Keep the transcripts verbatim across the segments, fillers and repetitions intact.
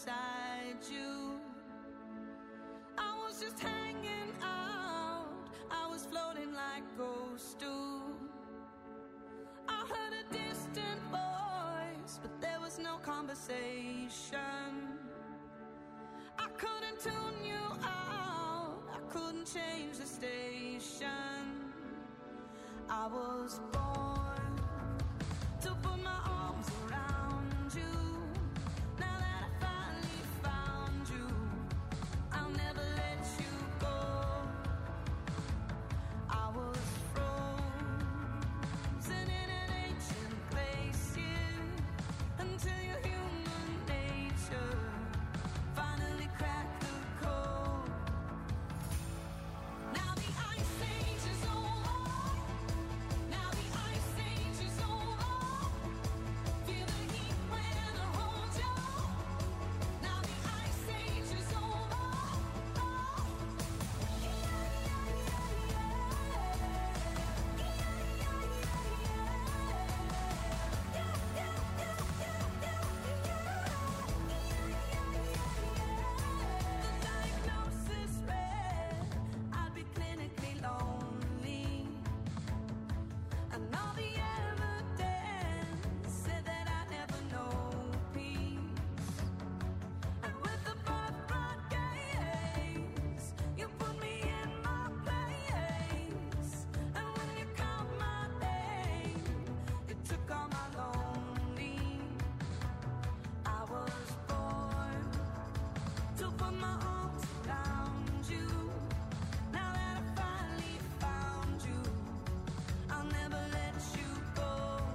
beside you. I was just hanging out, I was floating like ghosts do. I heard a distant voice, but there was no conversation. I couldn't tune you out, I couldn't change the station. I was born to put my arms around you. Now that I finally found you, I'll never let you go. I was frozen in an ancient place, yeah, until your human nature finally cracked the code. Now the ice age is over. Now the ice age is over. Feel the heat when I hold you. Now the ice age is over. Oh. Yeah, yeah, yeah, yeah. The diagnosis read I'd be clinically lonely, and all the evidence said that I'd never know peace. And with the birth brought gaze, you put me in my place. And when you called my name, it took all my lonely. I was born to put my arms around you. Now that I finally found you, I'll never let you go.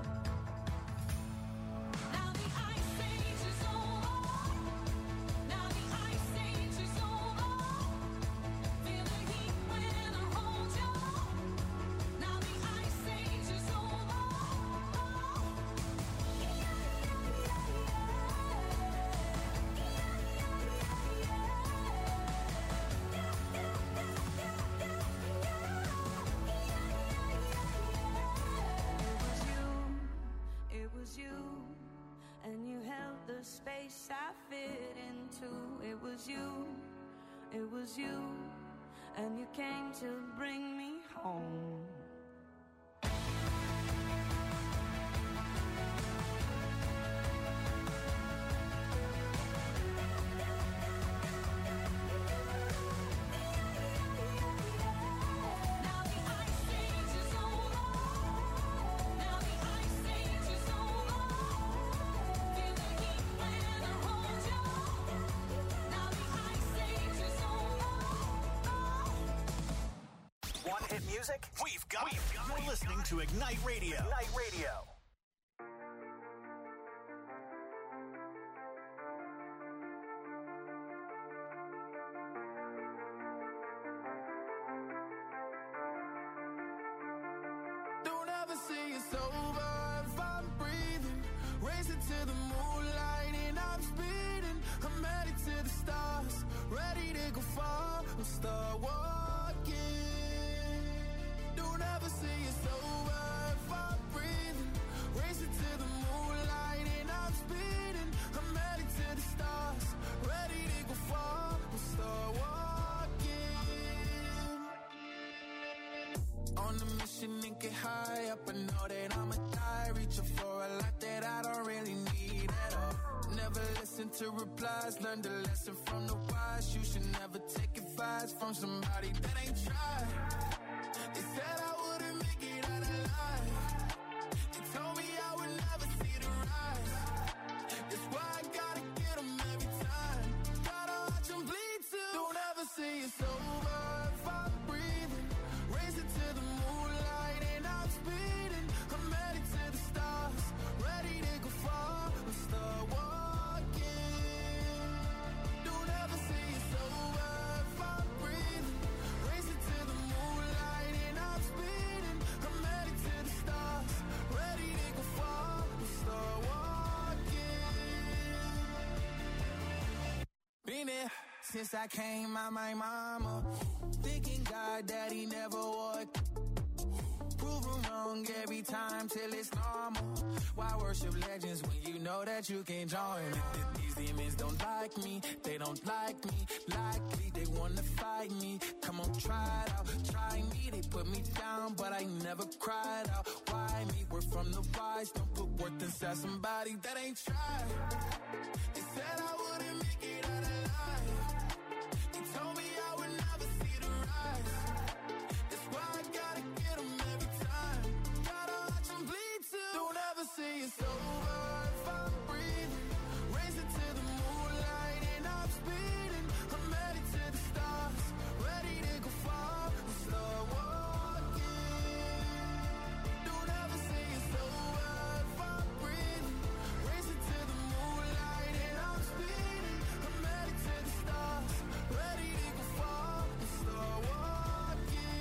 Now the ice age is over. Now the ice age is over. Feel the heat when I hold you. Now the ice age is over. Oh. Yeah, yeah, yeah, It was you, and you held the space I fit into. It was you, it was you, and you came to bring me home. Now the ice age is over. Now the ice age is over. Feel the heat when I hold you. Now the ice age is over. Want hit music? We've got it. You're listening to Ignite Radio. Ignite Radio. Don't ever say it's over if I'm breathing. Racing to the moonlight and I'm speeding. I'm headed to the stars, ready to go far. I'll start walking. Don't ever say it's over if I'm breathing. Racing to the moonlight and I'm speeding. I'm headed to the stars, ready to go far. I'll start walking. On a mission and get high up, I know that I'ma die. Reaching for a lot that I don't really need at all. Never listen to replies, learn the lesson from the wise. You should never take advice from somebody that ain't tried. They said I wouldn't make it out alive. They told me I would never see the rise. That's why I gotta get them every time. Gotta watch them bleed too. Don't ever say it's over if I'm breathing. Racing to the moonlight and I'm speeding. I'm headed to the stars, ready to go far. I'll start walking. Don't ever say it's over if I'm breathing. Racing to the moonlight and I'm speeding. I'm headed to the stars, ready to go far. I'll start walking. Been there since I came out my mama. Thinking God that he never would. Prove wrong every time till it's normal. Why worship legends when you know that you can't join? These demons don't like me, they don't like me. Likely they wanna fight me. Come on, try it out, try me. They put me down, but I never cried out. Why me? We're from the wise. Don't put worth inside somebody that ain't tried. They said I wouldn't make it out alive. They told me I would never see the rise. That's why I gotta get them every time. Gotta watch them bleed too. Don't ever say it's over if I'm breathing. Racing to the moonlight and I'm speeding. I'm headed to the stars, ready to go far and start walking. Don't ever say it's over if I'm breathing. Racing to the moonlight and I'm speeding. I'm headed to the stars, ready to go far and start walking.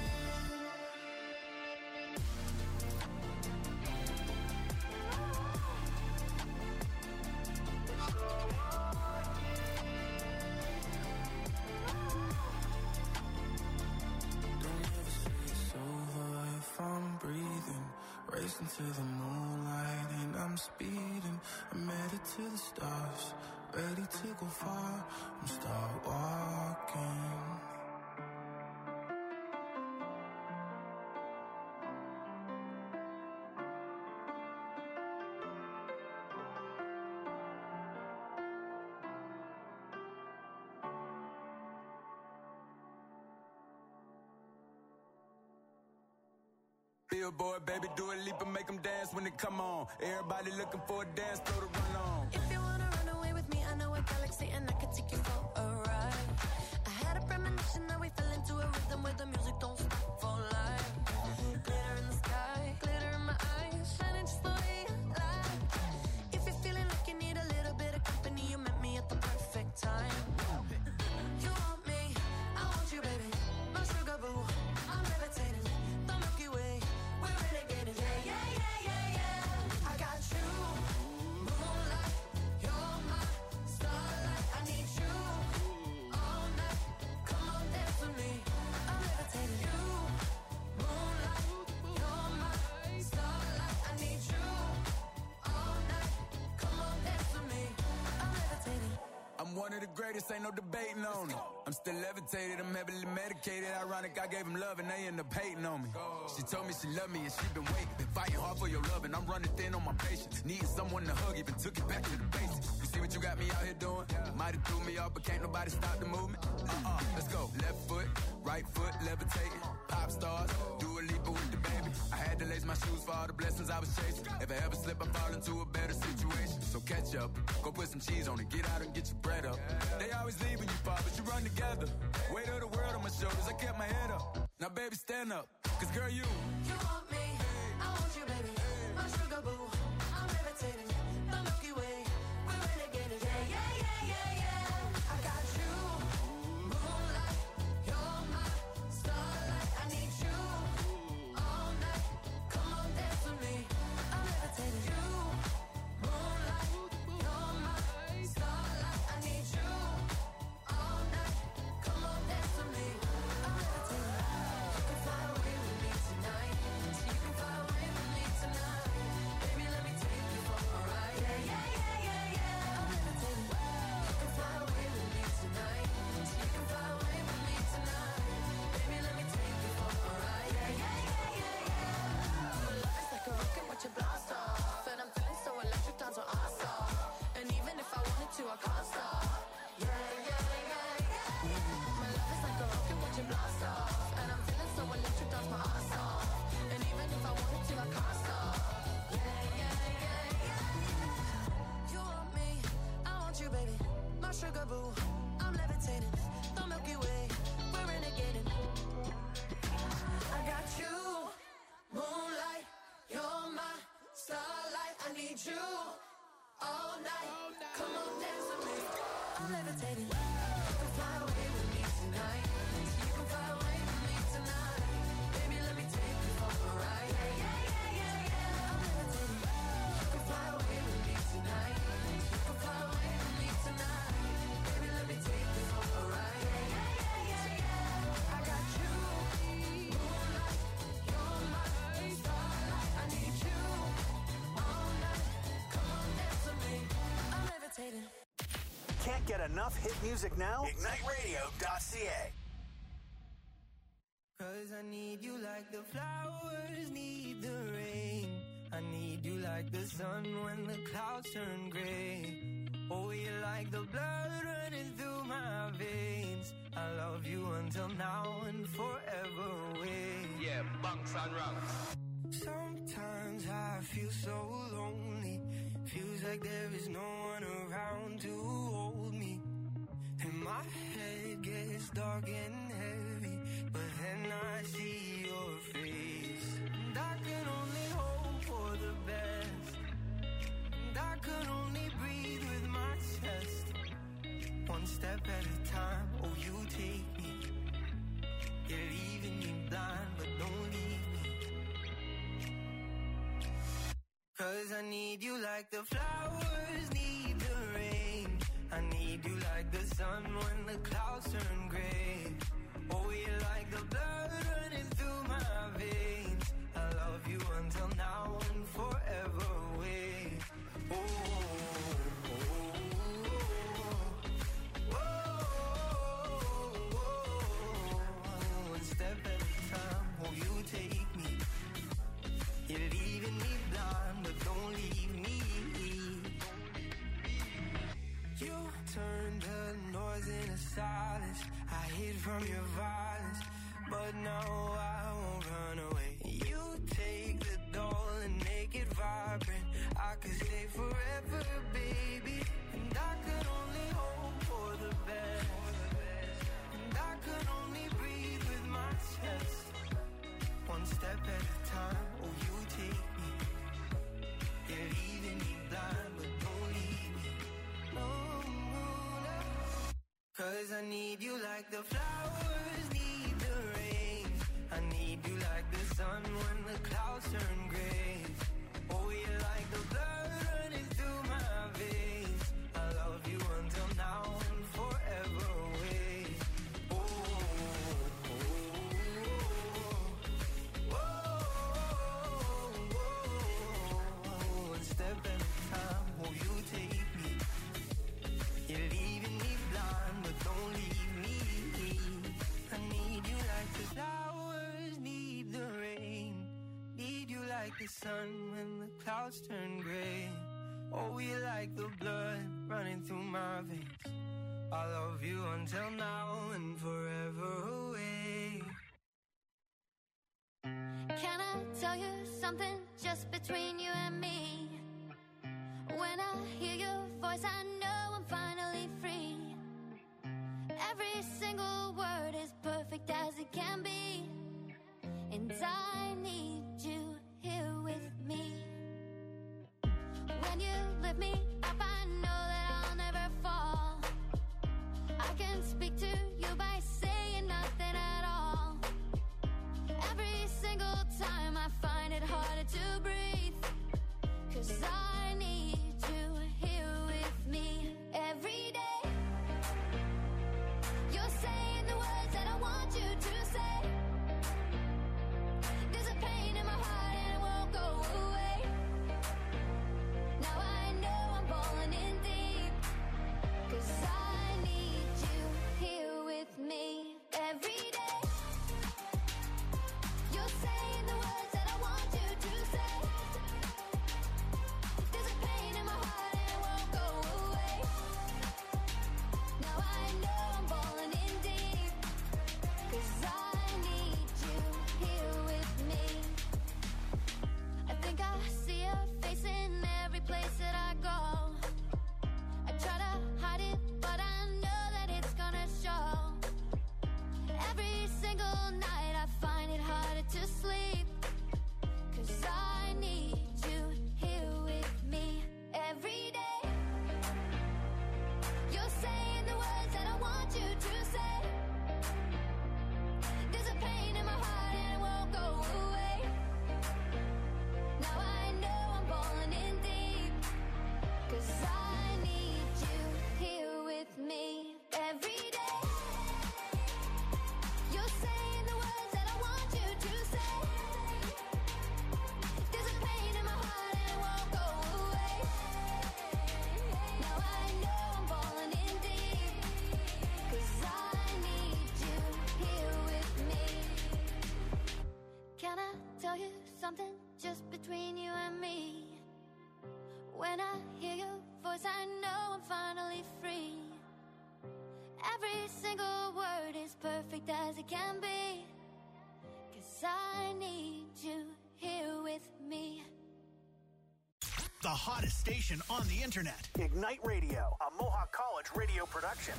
Don't ever say it's over if I'm breathing. Racing to the moonlight and I'm speeding. I'm headed to the stars, ready to go far. I'm start walking. Billboard, baby, do a leap and make them dance when they come on. Everybody looking for a dance floor to run on. If you wanna run away with me, I know a galaxy and I can take you for a ride. I had a premonition that we fell into a rhythm where the music don't stop for life. Glitter in the sky, glitter in my eyes, shining just the way you like. If you're feeling like you need a little bit of company, you met me at the perfect time. You want me, I want you, baby. My sugar boo, I'm levitating. The Milky Way, we're renegading. Yeah, yeah, yeah, yeah, yeah. I got you, moonlight. You're my starlight. I need you all night. Come on, dance with me. I'm levitating. You, moonlight. You're my starlight. I need you all night. Come on, dance with me. I'm levitating. I'm one of the greatest, ain't no debating on it. I'm still levitated, I'm heavily medicated. Ironic, I gave him love and they end up hating on me. She told me she loved me and she been waiting. Been fighting hard for your love and I'm running thin on my patience. Needing someone to hug, even took it back to the basics. You see what you got me out here doing? Might have threw me off, but can't nobody stop the movement. Uh-uh, let's go. Left foot, right foot, levitating. Pop stars, do a leap with the baby. I had to lace my shoes for all the blessings I was chasing. If I ever slip, I fall into a better situation. So catch up, go put some cheese on it, get out and get your bread up. They always leave when you fall, but you run together. Weight of the world on my shoulders, I kept my head up. Now baby, stand up, cause girl, you You want me, I want you, baby. My sugar boo, I'm levitating. The Milky Way, we're renegading. Yeah, yeah, yeah, yeah, yeah. I got you, moonlight. You're my starlight. I need you all night. Come on, dance with me. I'm levitating. You, moonlight. You're my starlight. I need you all night. Come on, dance with me. I'm levitating. You can fly away with me tonight. So you can fly away with me tonight. Baby, let me take you for a ride. Yeah, yeah, yeah, yeah, yeah. I'm levitating. You can fly away with me tonight. So you can fly away with me tonight. Baby, let me take you for a ride. Yeah, yeah, yeah, yeah, yeah. Your love is like a rocket with your blast off. And I'm feeling so electric, dance on our stop. And even if I wanted to, I can't stop. Yeah, yeah, yeah, yeah. My love is like a rocket with your blast off. And I'm feeling so electric, dance my ass off. And even if I wanted to, I can't stop. Yeah, yeah, yeah, yeah. You want me, I want you, baby. My sugar boo, I'm levitating. The Milky Way, we're renegading. I got you, moonlight. You're my starlight. I need you all night. Come on, dance with me. I'm levitating. You can fly away with me tonight. So you can fly away with me tonight. Baby, let me take you for a ride. Yeah, yeah, yeah, yeah, yeah. I'm levitating. You can fly away with me tonight. So you can fly away with me tonight. Baby, let me take you for a ride. Yeah, yeah, yeah, yeah, yeah. I got you, moonlight. You're my Can't get enough hit music now? ignite radio dot c a. Cause I need you like the flowers need the rain. I need you like the sun when the clouds turn gray. Oh, you're like the blood running through my veins. I love you until now and forever away. Yeah, bunks and rungs. Sometimes I feel so lonely. Feels like there is no one around to hold me. And my head gets dark and heavy, but then I see your face. And I can only hope for the best. And I can only breathe with my chest. One step at a time, oh you take me. You're leaving me blind, but don't leave me. Cause I need you like the flowers need the rain. I need you like the sun when the clouds turn gray. Oh, you're like the blood running through my veins. I love you until now and forever away. Oh, oh, oh, oh, oh. One step at a time, oh, you take me. You're leaving me blind, but don't leave me. You turned the noise into silence. I hid from your violence, but now I won't run away. You take the dull and make it vibrant. I could stay forever, baby. And I could only hope for the best. And I could only breathe with my chest. One step at a time, oh you take me. You're leaving me blind, but don't leave me. No, no, no. Cause I need you like the flowers need the rain. I need you like the sun when the clouds turn gray. Oh, you're like the blood running through my veins. I love you until now and forever away. Oh, oh, oh, oh, oh. One step at a time, oh, you take me. You're leaving me blind, but don't leave me. I need you like the flowers need the rain. Need you like the sun when the clouds turn gray. Oh, you're like the blood running through my veins. I love you until now and forever away. Can I tell you something just between you and me? When I hear your voice, I know I'm finally free. Every single word is perfect as it can be. And I need you here with me. When you lift me up, I know that I'll never fall. I can speak to you by saying nothing at all. Every single time I find it harder to breathe. Cause I need you here with me every day. You're saying the words that I want you to say. There's a pain in my heart and it won't go away. Now I know I'm falling in deep. Cause I need you here with me every day. You're saying the words that I want you to say. There's a pain in my heart and it won't go away. Now I know I'm falling in deep. Cause I need you here with me. I think I see your face in every place that I go. I try to hide it, but I know that it's gonna show. Every single night I find it harder to sleep. Cause I need you here with me every day. You're saying the words that I want you to say. There's a pain in my heart and it won't go away. Now I know I'm falling in deep. Cause I need you here with me every day. You're saying the words that I want you to say. There's a pain something just between you and me. When I hear your voice, I know I'm finally free. Every single word is perfect as it can be. 'Cause I need you here with me. The hottest station on the internet. Ignite Radio, a Mohawk College radio production.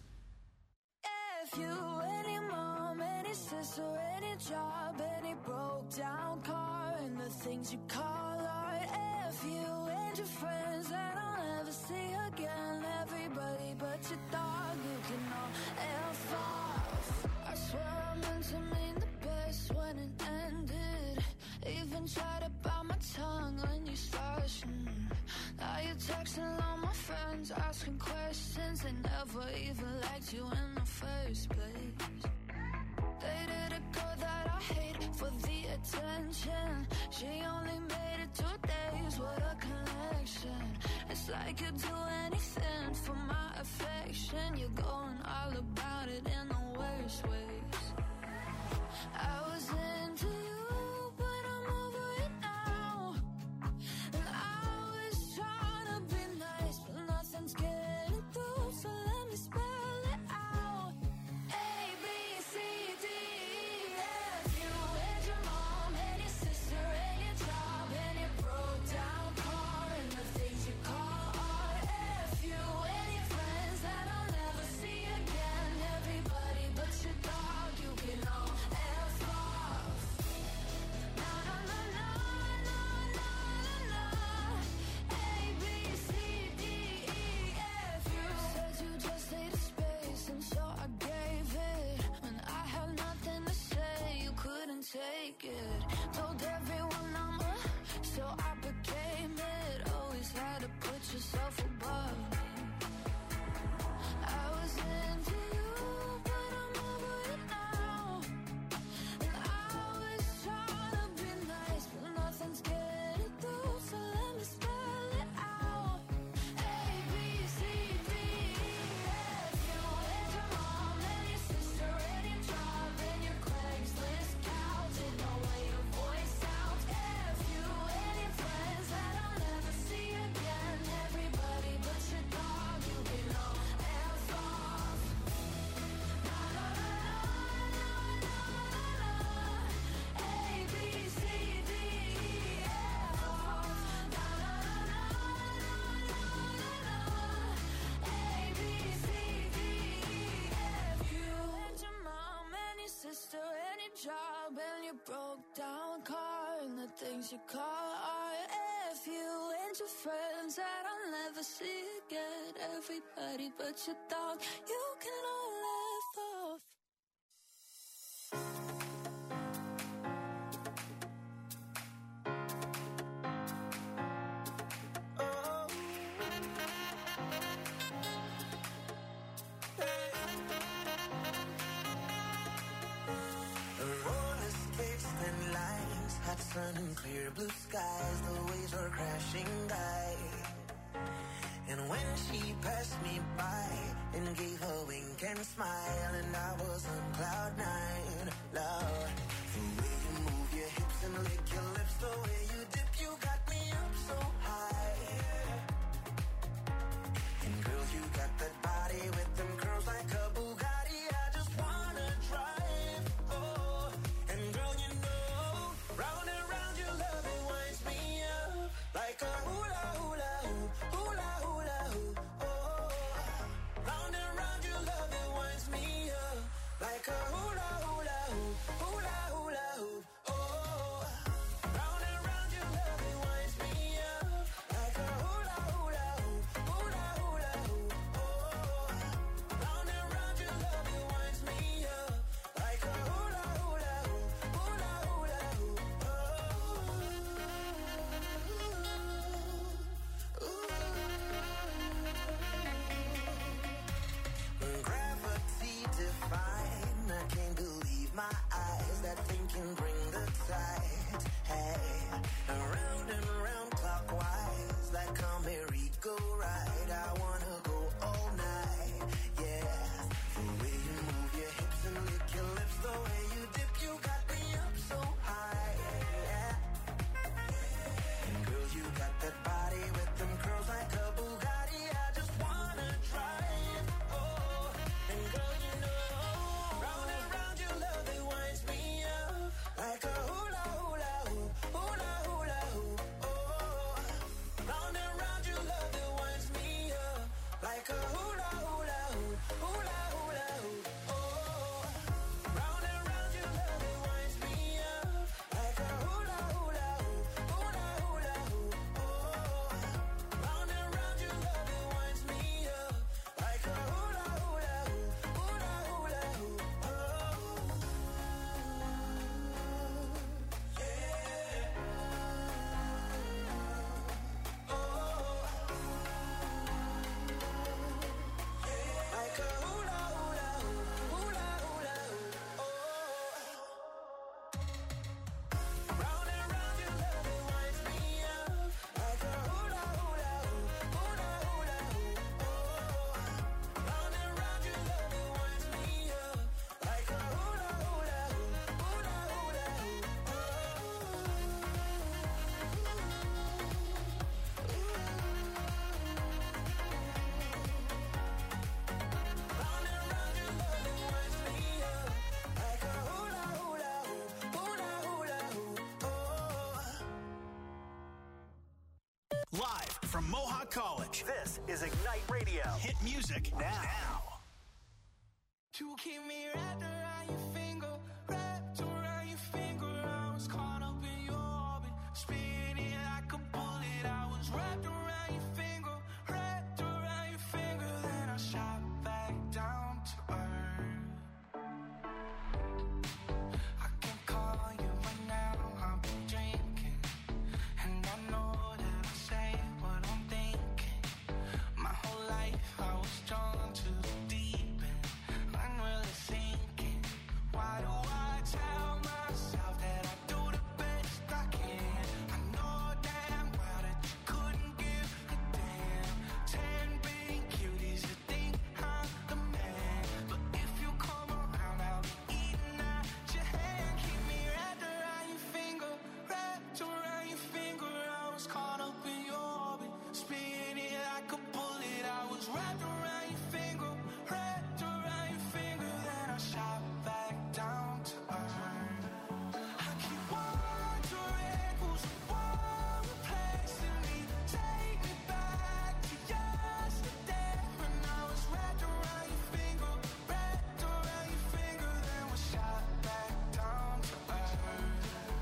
If you, any mom, any sister, any job, any broke down car, and the things you call art. If you and your friends that I'll never see again, everybody but your dog, you can all F off. I swear I meant to mean the best when it ended. Even tried to bite my tongue when you started. Mm. Now you're texting all my friends, asking questions. They never even liked you in the first place. Dated a girl that I hate for the attention. She only made it two days, what a connection. It's like you'd do anything for my affection. You're going all about it in the worst ways. I was into you, but I'm over it now. And I was trying to be nice, but nothing's getting through, so let me spell it out. A, B, C, D, E, F. You and your mom and your sister and your job and your broke down car and the things you call art. F you and your friends that I'll never see again. Everybody but your dog, you can all F off. Na na na na na na na. A, B, C, D, E, F. You said you just needed space, and so I gave it. When I had nothing to say, you couldn't take it. Told everyone I'm a, so I became it. Always had to put yourself above me. I was into you, but I'm over it now. And I was trying to be nice, but nothing's getting through, so let me spell it out. A, B, C, D, E, F. You and your mom and your sister and your job and your Craigslist couch. Didn't know where your voice sounds. F you and your friends that I'll never see again. Everybody but your dog, you can all F off. Na na na na na na na. A, B, C, D, E, F off. Na na na na na na na. A, B, C, D, E, F. You and your mom and your sister and your job and your broke down car and the things you call art. F you and your friends that I'll never see again. Everybody but your dog, you can all laugh off. Roller skates, thin lines, hot sun and clear blue skies. The waves are crashing by. And when she passed me by and gave a wink and smile, and I was on cloud nine, Lord. The way you move your hips and lick your lips, the way you dip, you got me up so high. And girl, you got that body with them curls like a Bugatti. I just wanna drive. Oh, and girl, you know, round and round your love, it winds me up like a hula hula hoop, hula hula hoop. Oh, round and round your love, it winds me up Ignite Radio. Hit music now. You keep me wrapped around your finger, wrapped around your finger. I was caught up in your orbit, spinning like a bullet. I was wrapped around your finger, wrapped around your finger. Then I shot back down to earth. I can call you right now, I've been drinking, and I know that I say what I'm thinking. My whole life I was drawn to the deep end. I'm really sinking. Why do I tell myself that I do the best I can? I know damn well that you couldn't give a damn. Ten big cuties that think I'm the man, but if you come around, I'll be eating at your hand. Keep me wrapped around your finger, wrapped around your finger. I was caught up in your orbit, spinning like a bullet. I was wrapped around your finger, wrapped around your finger. Then I shot back down to earth. I keep wondering who's the one replacing me. Take me back to yesterday when I was wrapped around your finger, wrapped around your finger. Then we shot back down to earth.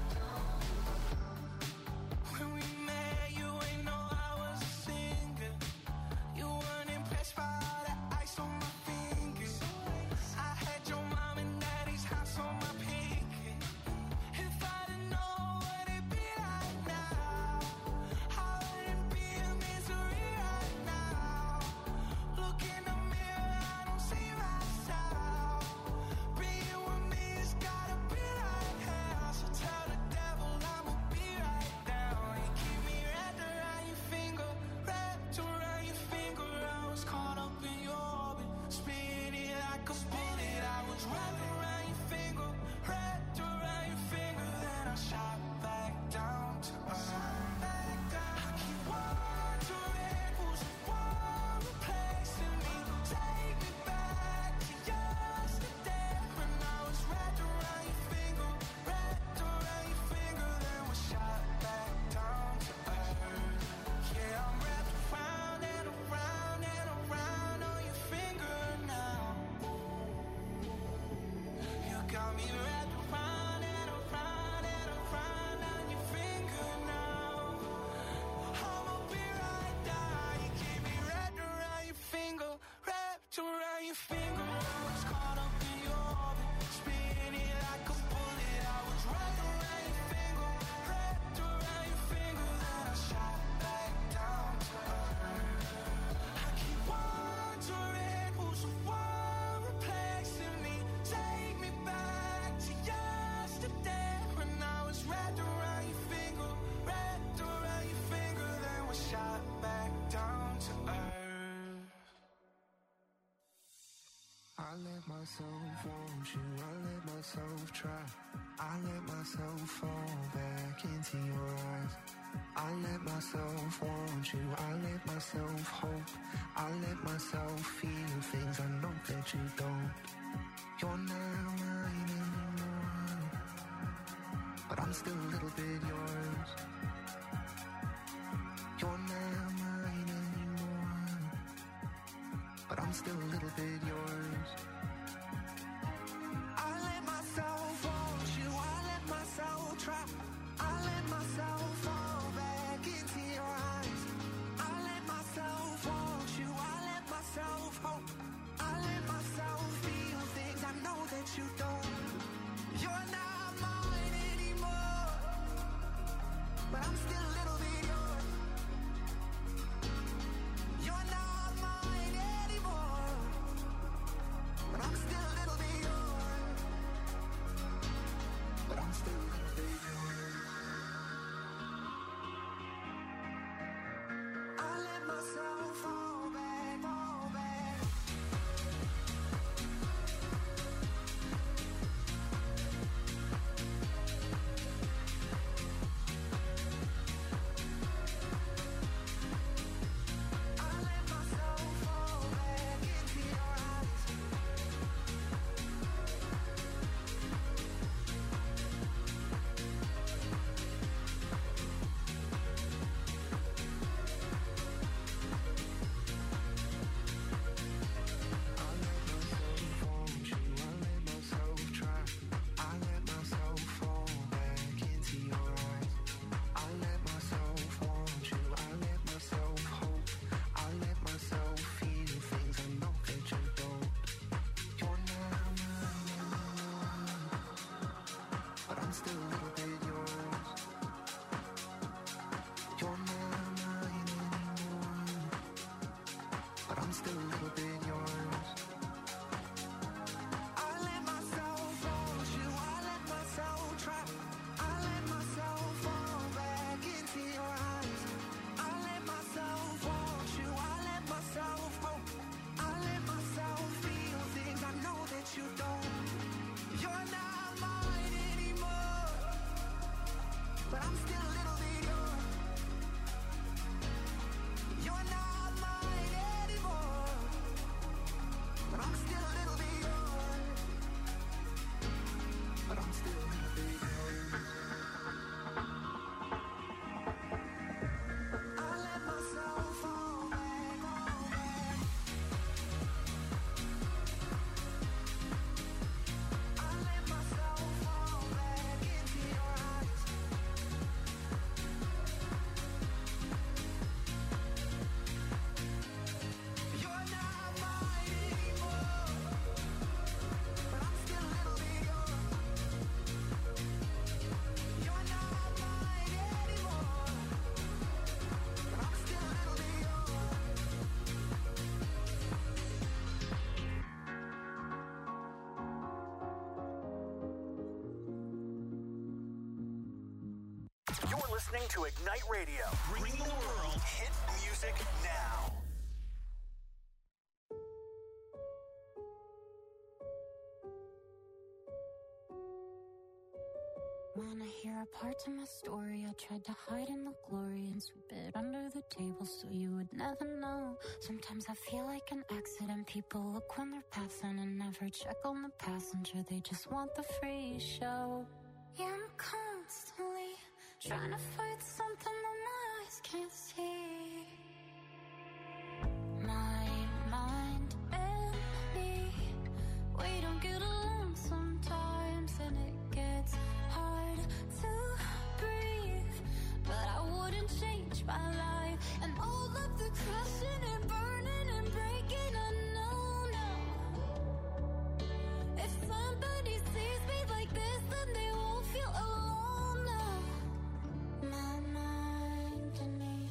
When we met, you ain't know I was a singer. You weren't impressed by all that ice on my fingers. I had your mom and daddy's house on my pinky. If I didn't know what it'd be like now, I wouldn't be in misery right now. Look in the mirror, I don't see myself. Being with me has gotta be like hell. So tell the devil I'ma be right down. You keep me wrapped around your finger, wrapped around your finger. I was caught up in your orbit, spinning like a bullet. I was wrapped around your finger, wrapped around your finger. Then I shot back down to earth. I keep wondering who's the one replacing me. Take me back to yesterday when I was wrapped around your finger, wrapped around your finger. Then we shot back down to earth. Yeah, I'm wrapped around and around and around on your finger now. You got me wrapped around and around and around on your finger now. I'ma be right down. You keep me wrapped around your finger, wrapped around your finger. I was caught up in your orbit, spinning like a bullet. I was wrapped around your finger, wrapped around your finger. Then I shot back down to earth. I keep wondering who's the one replacing me. Take me back to yesterday when I was wrapped around your finger, wrapped around your finger. Then we shot back down to earth. I let myself want you, I let myself try. I let myself fall back into your eyes. I let myself want you, I let myself hope. I let myself feel things I know that you don't. You're not mine anymore, but I'm still a little bit yours. You're not mine anymore, but I'm still a little bit yours. I let myself want you, I let myself try. I let myself fall back into your eyes. I let myself want you, I let myself hope. I let myself feel things I know that you don't. You're not mine anymore, listening to Ignite Radio, bringing the world hit music now. Wanna hear a part of my story? I tried to hide in the glory and sweep it under the table so you would never know. Sometimes I feel like an accident. People look when they're passing and never check on the passenger. They just want the free show. Yeah, I'm constantly trying to fight something that my eyes can't see. My mind and me, we don't get along sometimes, and it gets hard to breathe. But I wouldn't change my life, and all of the crashing and burning and breaking, I know now. If somebody sees me like this, then they won't feel alone now. My mind and me.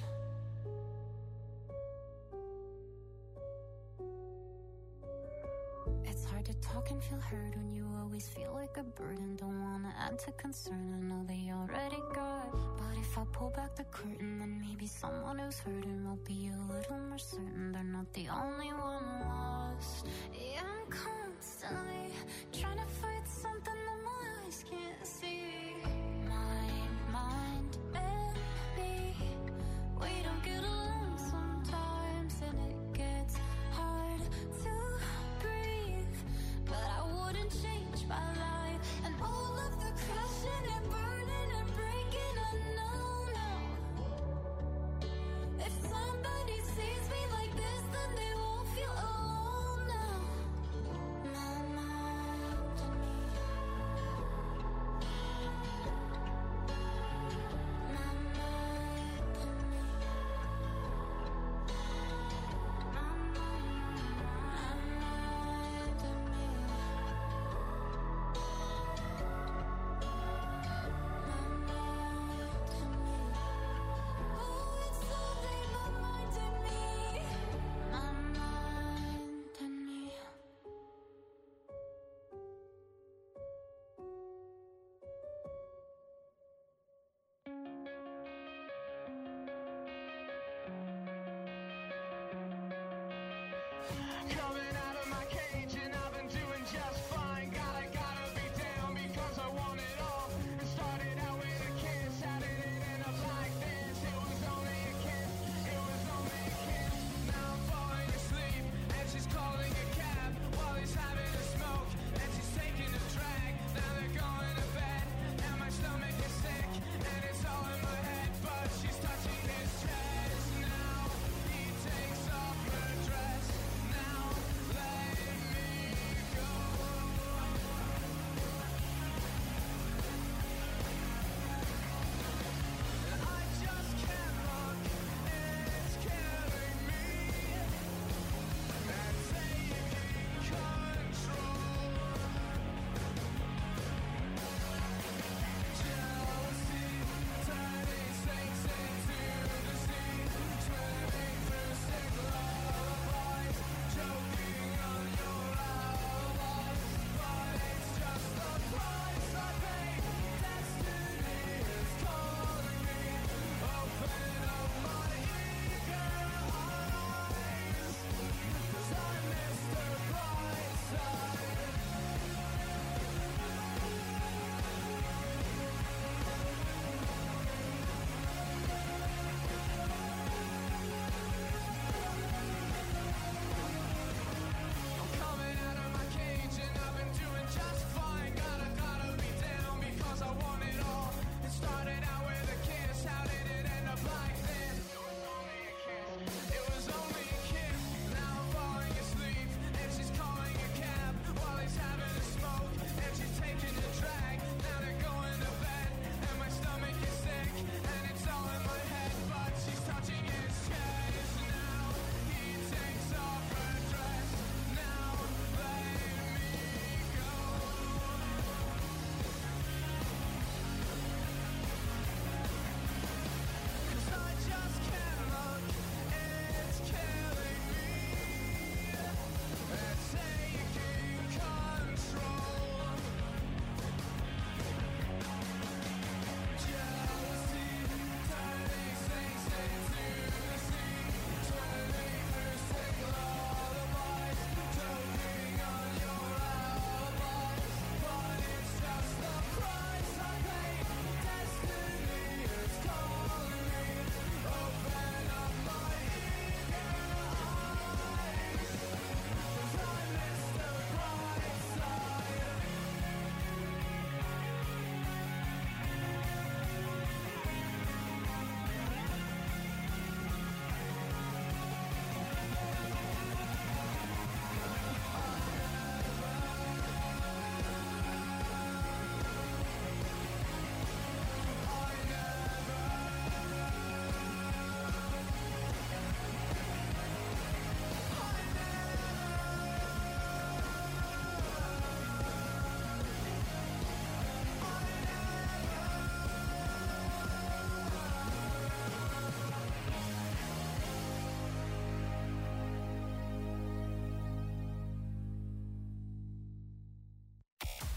It's hard to talk and feel heard when you always feel like a burden. Don't wanna add to concern, I know they already got. But if I pull back the curtain, then maybe someone who's hurting will be a little more certain they're not the only one lost. Yeah, I'm constantly trying to fight something that my eyes can't see. My mind and me, we don't get along sometimes, and it gets hard to breathe. But I wouldn't change my life, and all of the crashing and burning and breaking, I know now. If somebody sees me like this, then they won't feel alone now.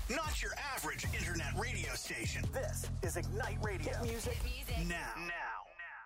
Not your average internet radio station. This is Ignite Radio. Hit music, Hit music. now. Now.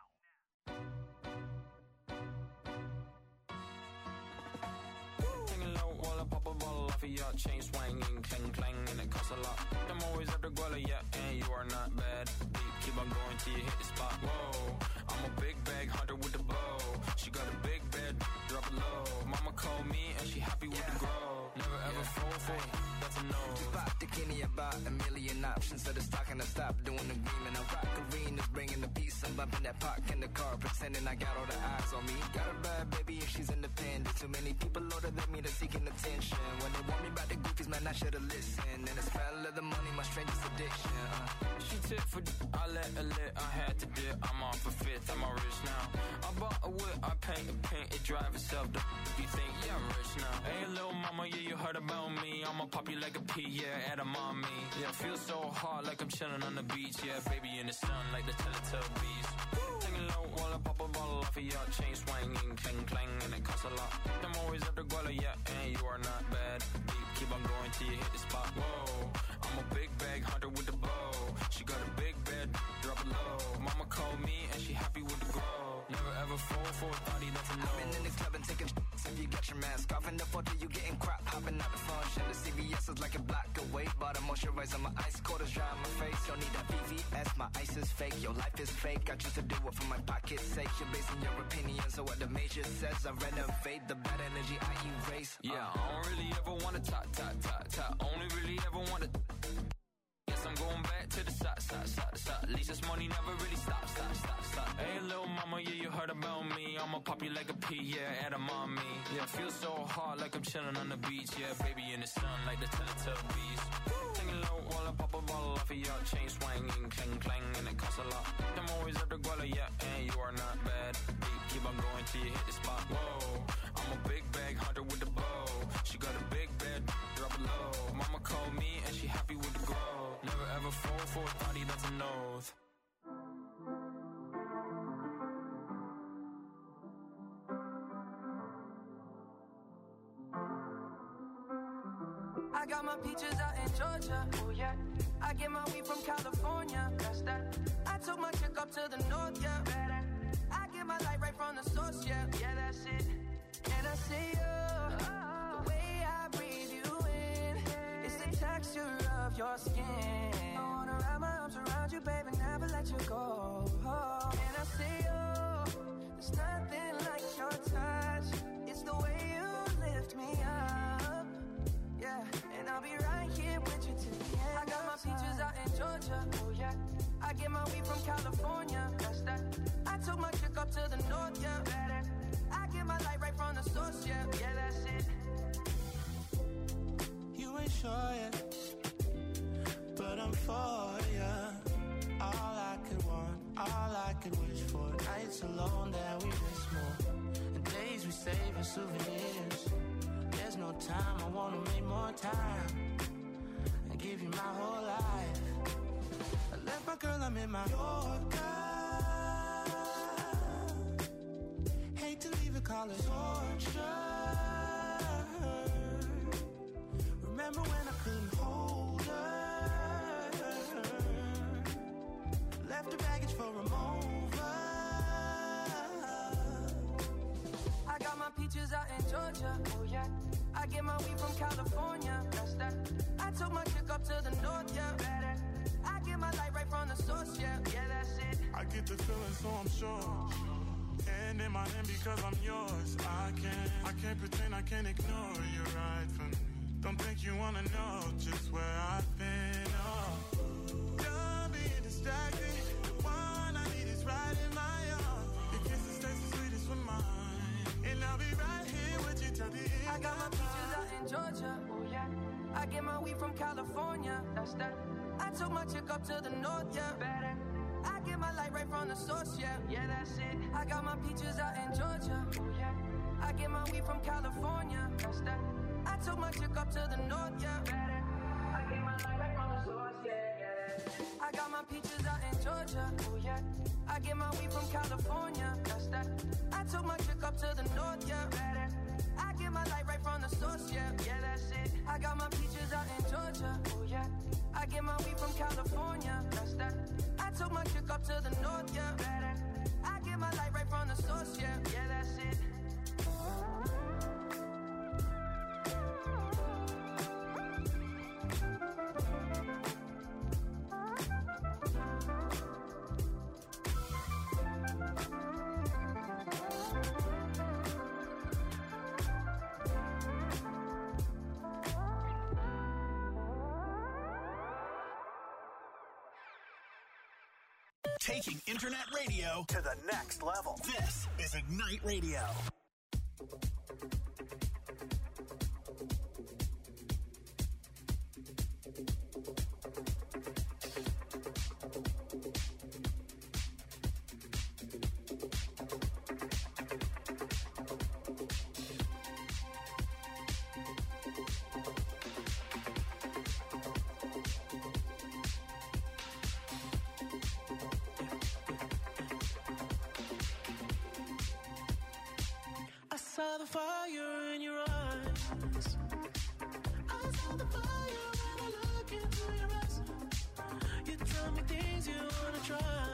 Hanging low while I pop a bottle off of your chain swinging, clang clang, and it costs a lot. I'm always after Guala, yeah, and you are not bad. Deep, keep on going till you hit the spot. Whoa, I'm a big bag hunter with the bow. She got a big bed, drop it low. Mama called me and she happy with the grow. Never ever yeah. fall for it, that's a no. Pop the Kenny about a million options. So the stock and I stop doing the green. And I rock arenas, bringing the peace. I'm bumping that park in the car, pretending I got all the eyes on me. Got a bad baby and she's independent. Too many people older than me that's seeking attention. When they want me about the goofies, man, I should've listened. And the smell of the money, my strangest addiction. Uh. She tip for d- I let her lit, I had to dip. I'm off a fifth, I'm all rich now. I bought a whip, I paint a paint, it drive itself. The f- you think, yeah, I'm rich now. Hey, little mama, yeah, you heard about me. I'ma pop you like a pea, yeah, at a mommy. Yeah, feel so hard like I'm chilling on the beach. Yeah, baby in the sun like the Teletubbies. Hanging low while I pop a bottle off of your chain swinging, clang clang, and it costs a lot. I'm always after Guala, yeah, and you are not bad. Deep, keep on going till you hit the spot. Whoa, I'm a big bag hunter with the bow. She got a big bed, drop it low. Mama called me and she happy with the grow. Never ever fall for a thotty, that's a no. I've been in the club and taking shots and you got your mask off. In the photo you getting crap, hopping out the function. The C V S is like a block away. Bought a moisturizer, my ice cold is dry on my face. Don't need that V V S, my ice is fake. Your life is fake, I choose to do it for my pocket's sake. You're basing your opinions on what the major says. I renovate the bad energy I erase. Yeah, uh. I don't really ever wanna talk, talk, talk, talk. Only really ever wanna. Guess I'm going back to the side, side, side, side. At least this money never really stops, stop, stop, stop. Hey, little mama, yeah, you heard about me. I'ma pop you like a pea, yeah, at a mommy. Yeah, feel so hard like I'm chilling on the beach. Yeah, baby in the sun like the Teletubbies. Hanging low while I pop a bottle off of your chain swinging, clang clang, and it costs a lot. I'm always after Guala, yeah, and you are not bad. Deep, keep on going till you hit the spot. Whoa, I'm a big bag hunter with the bow. She got a big bed, drop it low. Mama called me and she happy with the grow. Never ever fall for a thotty, that's a nose. I got my peaches out in Georgia, oh yeah. I get my weed from California, that's that. I took my chick up to the north, yeah. Better. I get my light right from the source, yeah. Yeah, that's it. And I see you, the way I breathe you in. It's the texture of your skin. I wanna wrap my arms around you, baby, never let you go. Oh. And I see you, there's nothing like your touch. It's the way you lift me up. Yeah, and I'll be right here with you till the end. I got my peaches out in Georgia, oh yeah. I get my weed from California, that's that. I took my chick up to the north, yeah. Better. I get my light right from the source, yeah. Yeah, that's it. You ain't sure yet, but I'm for ya. All I could want, all I could wish for. Nights alone that we miss more, and days we save as souvenirs. There's no time, I wanna make more time and give you my whole life. I left my girl, I'm in my Yorker. Hate to leave it, call it torture. Remember when I couldn't hold her? Left the baggage for a mover. I got my peaches out in Georgia, oh yeah. I get my weed from California, that's that. I took my chick up to the north, yeah. Better. I get my light right from the source, yeah. Yeah, that's it. I get the feeling, so I'm sure. And in my hand because I'm yours. I can't, I can't pretend, I can't ignore you right from me. Don't think you wanna know just where I've been. Oh, done being distracted. The one I need is right in my arms. Your kisses taste the sweetest with mine, and I'll be right here with you till the end. I got my peaches out in Georgia, oh yeah. I get my weed from California, that's that. I took my chick up to the north, yeah. Better. I get my light right from the source, yeah. Yeah, that's it. I got my peaches out in Georgia, oh yeah. I get my weed from California, that's that. I took my chick up to the north, yeah. Better. I get my light right from the source, yeah, yeah. I got my peaches out in Georgia, oh yeah. I get my weed from California, that's that. I took my chick up to the north, yeah. Better. I get my light right from the source, yeah. Yeah, that's it. I got my peaches out in Georgia, oh yeah. I get my weed from California. That's that. I took my chick up to the north, yeah. Better. I get my light right from the source, yeah. Yeah, that's it. Taking internet radio to the next level. This is Ignite Radio. saw the fire in your eyes. I saw the fire when I look into your eyes. You tell me things you wanna try.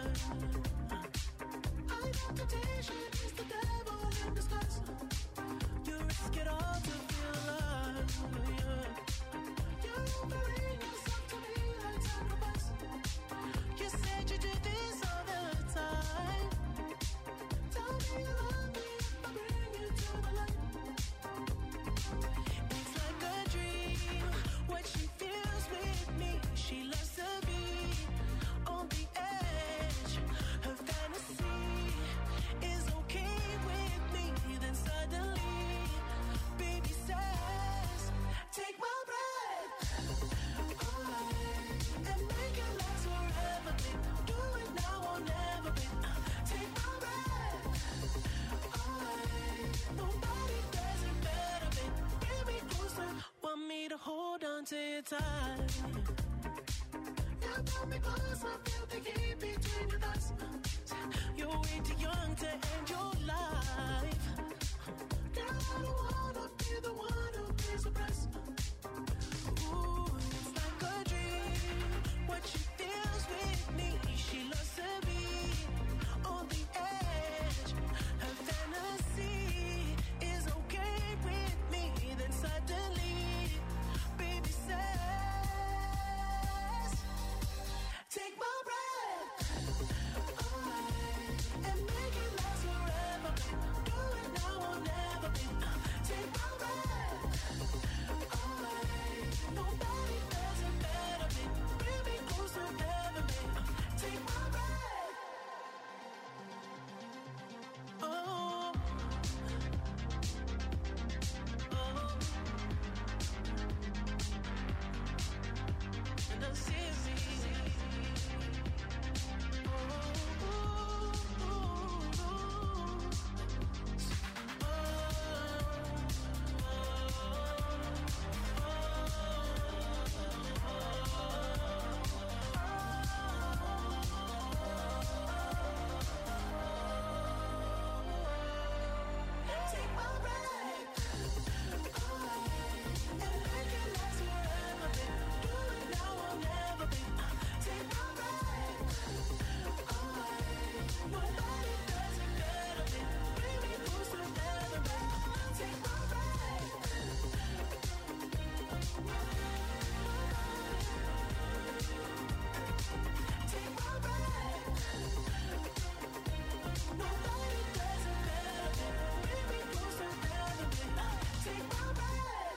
I know temptation is the devil in disguise. You risk it all to feel alive. Yeah. You're offering yourself to me like sacrifice. You said you do this all the time. Tell me you love me if I bring you to the light. It's like a dream what she feels with me. She loves to be on the edge. Her fantasy is okay with me. Then suddenly, baby says, take my breath away and make it last forever, babe. Do it now or never, babe. Take my breath away. Nobody does it better, babe. Bring me closer. Want me to hold on to your tight. You pull me closer, feel the heat between your thighs. You're way too young to end your life. Girl, I don't wanna be the one who pays the price. Ooh, it's like a dream what she feels with me. She loves to be on the edge. Her fantasy is okay with me. Then suddenly, baby says, take my breath away and make it last forever, babe. Do it now or never, babe. Take my breath away. Nobody does it better, babe. Bring me closer, never, babe. Take my breath. Oh, oh, and I see me. Take my breath away and make it last forever, babe. Do it now or never, babe. Take my breath away. Nobody does it better, babe. Bring me closer, never, babe. Take my breath. Take my breath. Nobody does it better, babe. Bring me closer, never, babe. Take my breath.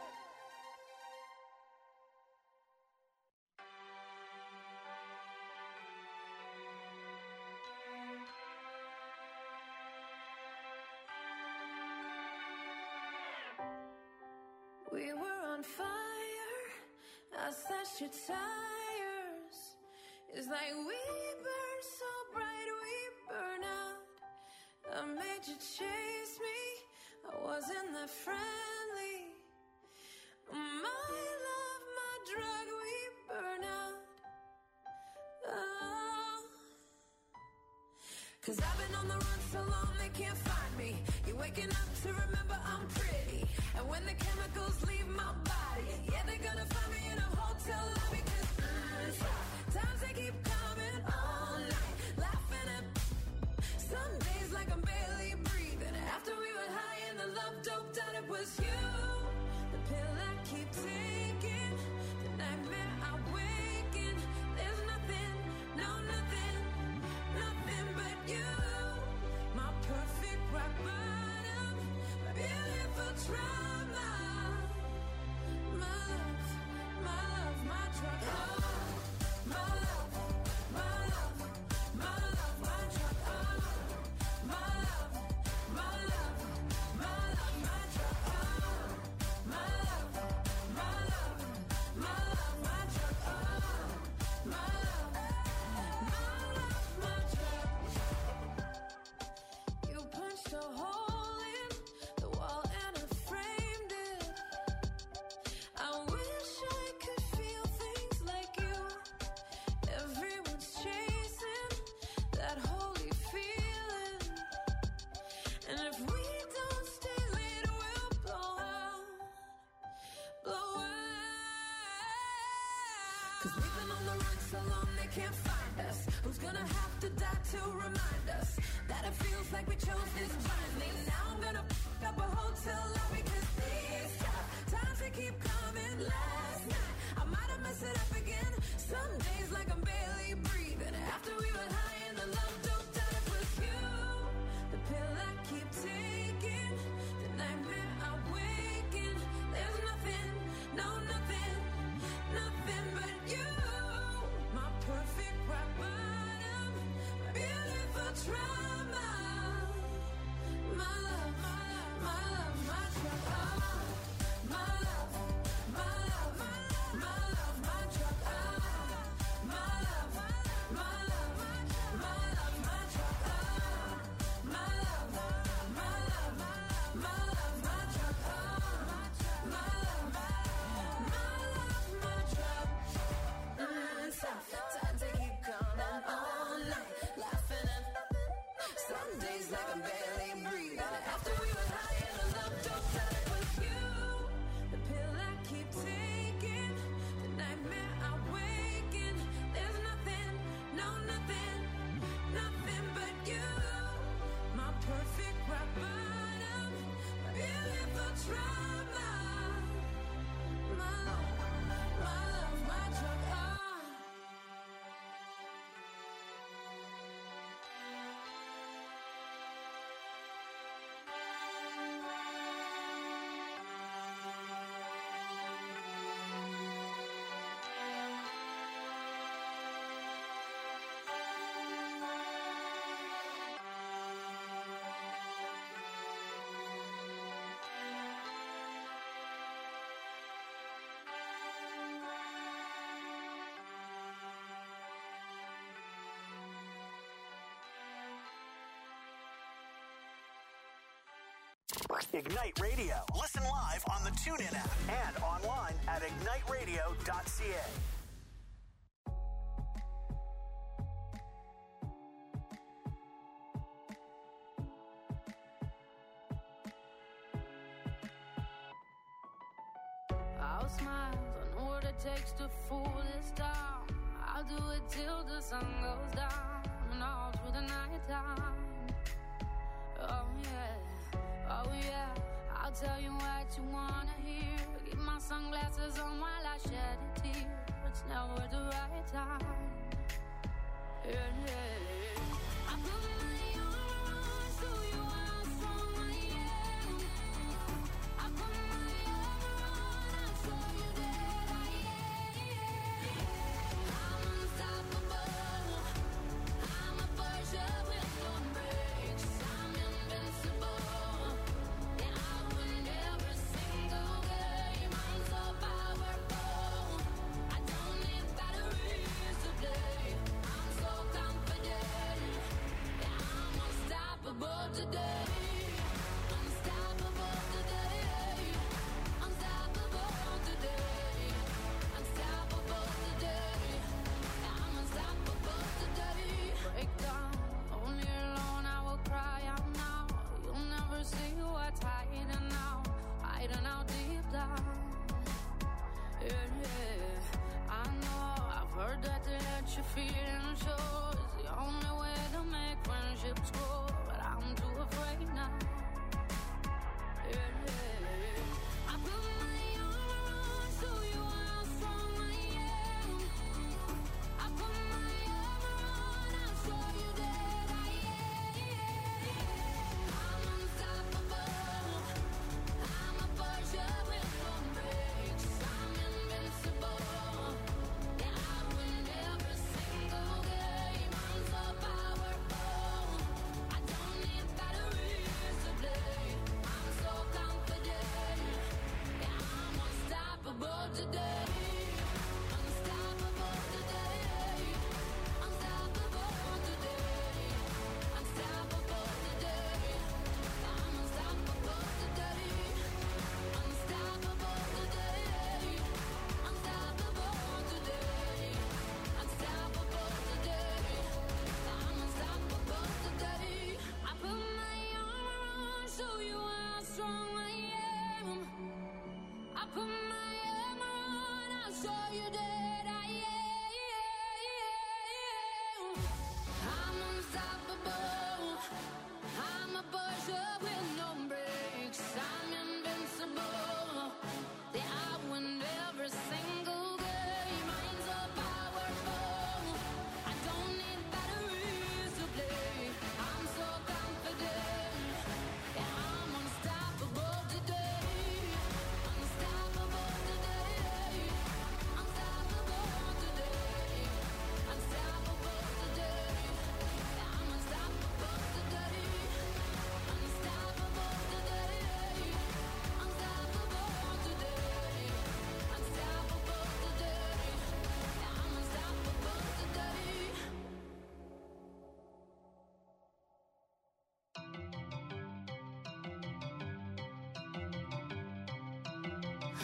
We were on fire. I slashed your tires. It's like we burn so bright, we burn out. I made you chase me. I wasn't that friendly. My love, my drug, we burn out. Oh. Cause I've been on the run so long they can't find me. You're waking up to remember I'm pretty. And when the chemicals leave my body, yeah, they're gonna find me in a hotel lobby. Cause Cause we've been on the run so long they can't find us. Who's gonna have to die to remind us that it feels like we chose this blindly? Now I'm gonna f- up a hotel lobby, cause these tough times they keep coming. Last night I might have messed it up again. Some days like I'm barely breathing. After we were high and the love don't die, it was you. The pill I keep taking, the nightmare I wake in. There's nothing, no nothing, nothing but you. My perfect rock bottom, my beautiful trauma. My love, my love, my love, my truck. Oh, my love, my love, my love, my truck. Oh, my love, my love, my love, my truck. Oh, my love, my love, my love, my truck. Oh, my love, my love, my truck. Mm, tough times they keep coming all night, laughing at nothing. Some days like I'm barely breathing. After we were high and the love don't die, it was you. The pill I keep taking, the nightmare I wake in. There's nothing, no nothing, nothing but you. My perfect rock bottom, my beautiful trauma. My love, my love, my truck. Oh. Ignite Radio. Listen live on the TuneIn app and online at ignite radio dot c a. I'll smile, I know what it takes to fool this town. I'll do it till the sun goes down and all through the night time. Oh yeah, oh yeah, I'll tell you what you wanna hear. Keep my sunglasses on while I shed a tear. It's never the right time. Yeah, yeah. I put my armor on, show you how strong I am. I put my armor on, I'll show you that I am. I'm unstoppable. I'm a Persia with no brakes. I'm invincible. And I win every single game. I'm so powerful. I don't need batteries to play. I'm so confident. Yeah, I'm unstoppable today. Unstoppable today. Unstoppable today. Unstoppable today. Yeah, I'm unstoppable today. Break down, only alone I will cry out now. You'll never see what's hiding now, hiding out deep down. Yeah, yeah. I know, I've heard that to let you feel and show is the only way to make friendships grow, but I'm too afraid now. Yeah, yeah. I put my armor on, show you how strong I am. I put my armor on, I'll show you that I am. I'm unstoppable. I'm a Persia with no brakes. I'm invincible. Yeah, I win every single game. I'm so powerful.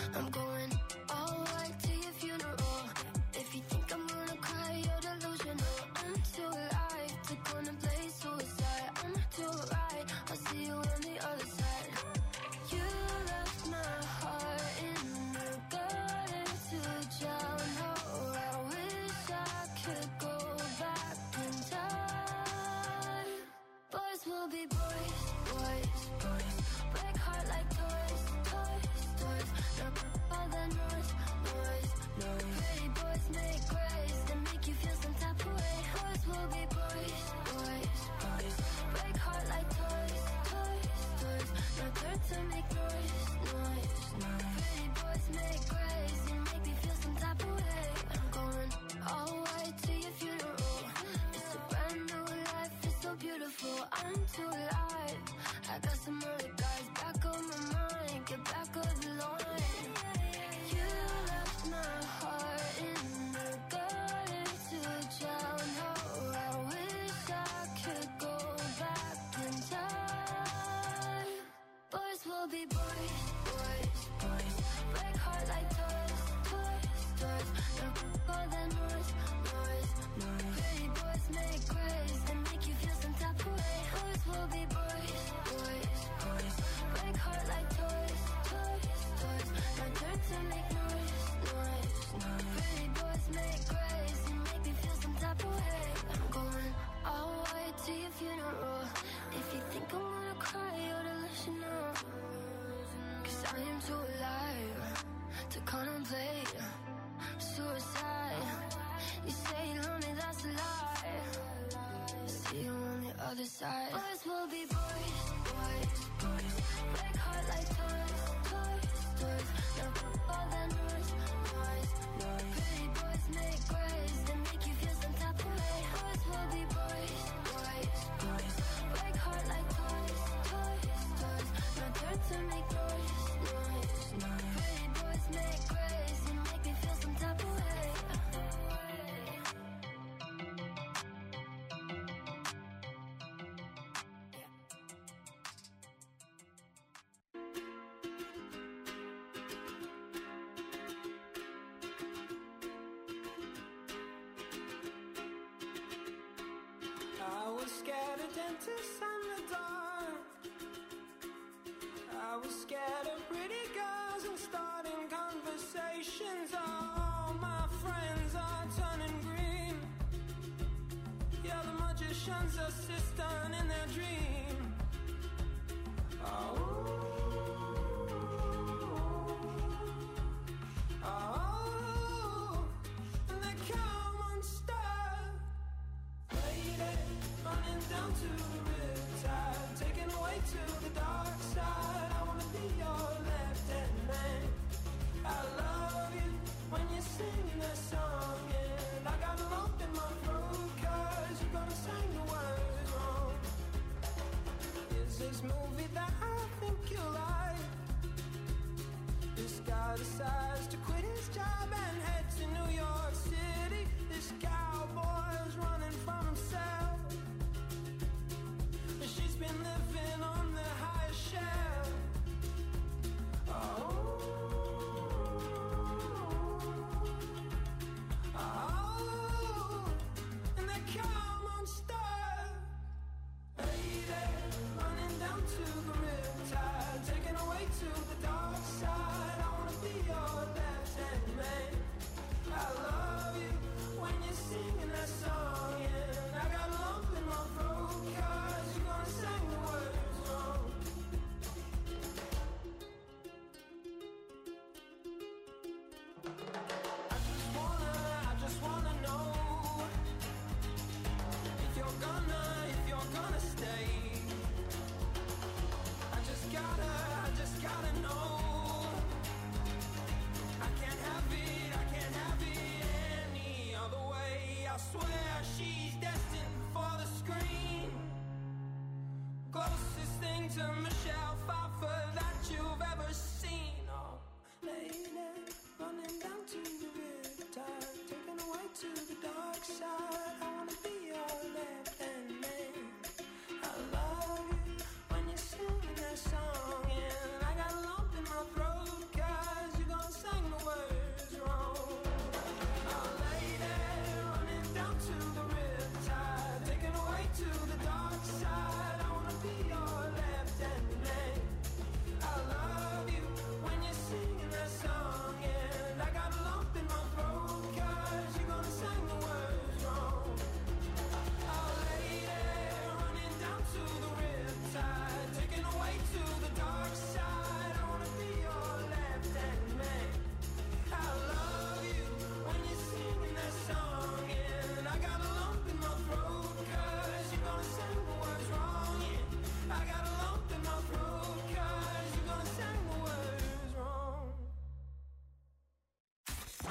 I'm going all white to your funeral. If you think I'm gonna cry, you're delusional. I'm too alive to contemplate suicide. I'm too right, I'll see you on the other side. You left my heart in the gutter to drown. Oh, I wish I could go back in time. Boys will be boys, boys, boys. Break heart like toys, toys, toys. Now all the noise, noise, noise. Pretty boys make grace and make you feel some type of way. Boys will be boys, boys, boys. Break heart like toys, toys, toys. Now turn to make noise, noise, noise. Pretty boys make grace and make me feel some type of way. I'm going all white to your funeral. It's a brand new life, it's so beautiful. I'm too alive. I got some other guys back on my mind. Get back on the line. You left my heart in the gutter to drown. Oh, I wish I could go back in time. Boys will be boys, boys, boys. Break heart like toys, toys, toys. Now all the noise, noise, noise. Pretty boys make grace and make you feel some type of way. Boys will be boys, boys, boys. Break heart like toys, toys, toys. Now turn to make noise, noise, noise. Pretty boys make grace and make me feel some type of way. I'm going all white to your funeral. If you think I'm gonna cry, you ought to listen up. Cause I am too alive to contemplate suicide. You say you're lonely, that's a lie. See you on the other side. Boys will be boys, boys, boys. Break heart like toys, toys, toys. Now all the noise, noise, noise. Pretty boys make grace and make you feel some type of way. Boys will be boys, boys, boys. Break heart like toys, toys, toys. Now turn to make noise, noise, noise. Pretty boys make grace and make me feel some type of way. I was scared of dentists and the dark. I was scared of pretty girls and starting conversations. All my friends are turning green. Yeah, the magician's assistant in their dream. Oh, oh, and they come unstuck. Lady, running down to the riptide, taken away to the dark side. I wanna be your left-hand man. I love you when you're singing that song, and I got a lump in my throat 'cause you're gonna sing the words wrong. Is this movie that I think you like? This guy decides to quit his job and head to New York City. This cowboy's running from himself. She's been living on the highest shelf. Oh, oh, and they come unstuck. Lady, running down to the riptide, taken away to the dark side. I wanna be your dad.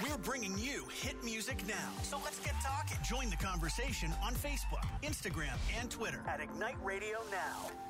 We're bringing you hit music now. So let's get talking. Join the conversation on Facebook, Instagram, and Twitter at Ignite Radio Now.